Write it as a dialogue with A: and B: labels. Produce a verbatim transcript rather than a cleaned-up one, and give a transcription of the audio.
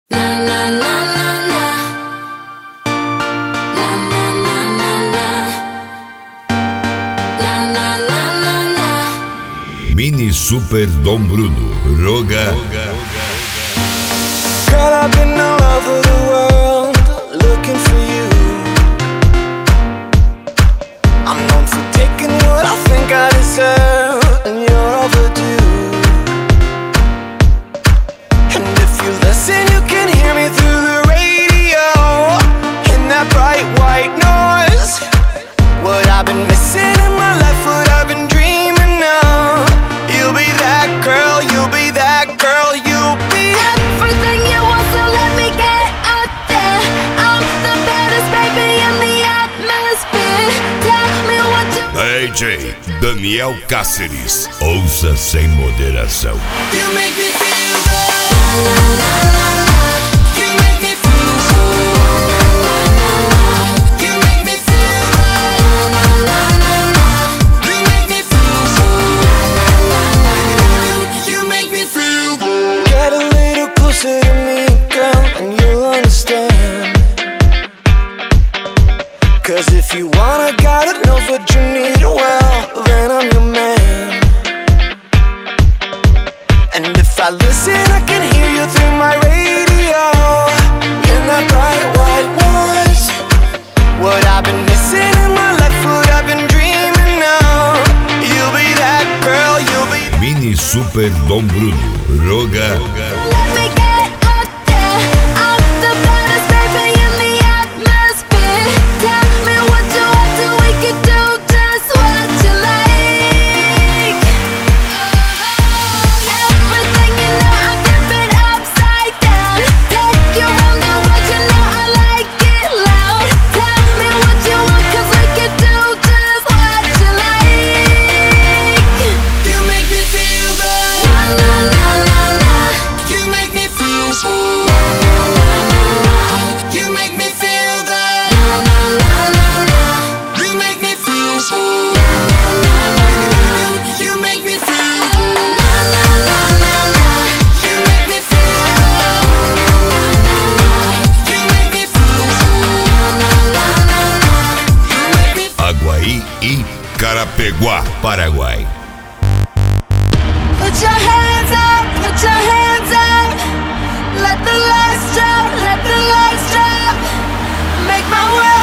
A: Mini Super Dom Bruno Roga.
B: Girl, I've been all over the world looking for you. I'm known for taking what I think I deserve, and you're overdue. And if you listen, you can hear me through the radio in that bright white noise. What I've been missing in my life, what I've been dreaming of. You'll be that girl, you'll be that girl, you'll be
C: everything you want, so let me get out there. I'm the baddest baby in the atmosphere. Tell me what you
A: D J Daniel Cáceres. Ouça sem moderação.
B: You make me feel good. You make me feel good. You make me feel good. You make me feel good. You make me feel good. Get a little closer to me, girl, and you'll understand. Cause if you want a guy that knows what you need, well, then I'm your man. And if I listen, I can hear you through my radio in that bright white noise. What I've been missing in my life, what I've been dreaming of. You'll be that girl, you'll be
A: Mini Super Dom Bruno Roga.
C: let me get out there. I'm the baddest baby in the atmosphere. Tell me what you want, so we can do just what you like. Everything you know, I flip it upside down. Take you round the world, you know I like it loud. Tell me what you want, cause we can do just what you like.
B: You make me feel good.
C: La la la la.
B: You make me feel good. You make me feel good. You make me feel good. You make me feel good. You make me feel good. You make me feel good. You make me
A: Aguaí e Carapeguá, Paraguai.
C: Put your hands up, put your hands up. Let the lights drop, let the lights drop. Make my world